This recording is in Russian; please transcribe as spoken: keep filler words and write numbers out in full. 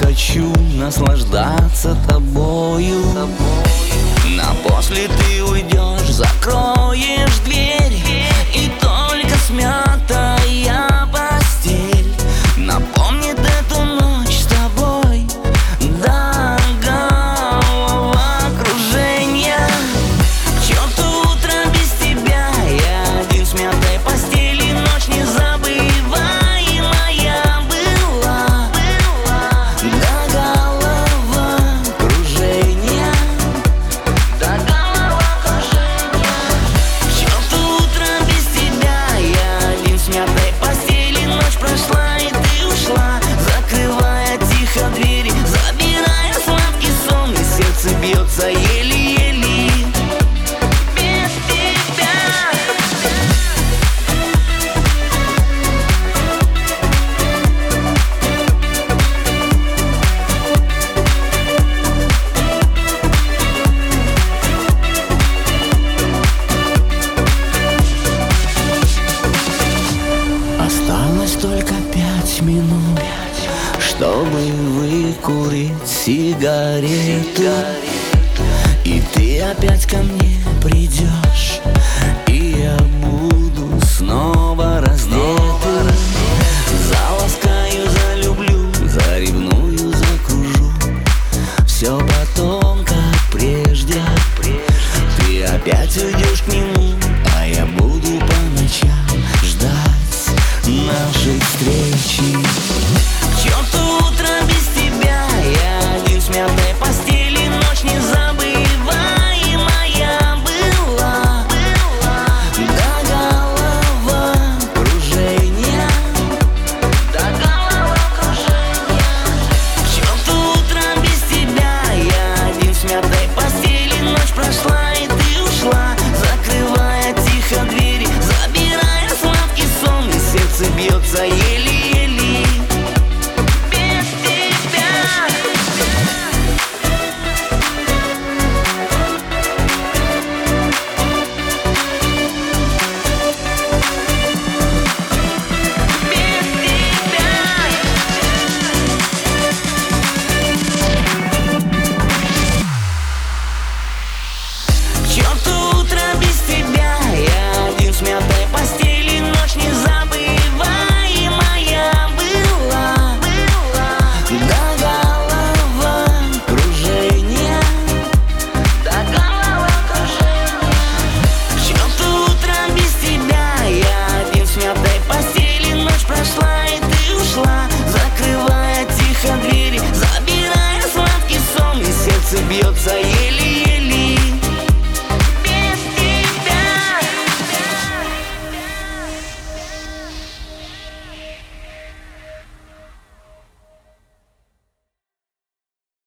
хочу наслаждаться тобою. Но после ты уйдешь, закроешь дверь, и только смятая постель напомнит эту ночь с тобой до головокружения. К черту утро без тебя, я один в смятой постели, ночь незабываемая была до головокружения, до головокружения. К черту утро без тебя, я один в смятой постели, ночь прошла и ты ушла, закрывая тихо двери, забирая сладкий сон, и сердце бьется еле-еле без тебя. Осталось только пять минут, чтобы выкурить сигарету, и ты опять ко мне придешь.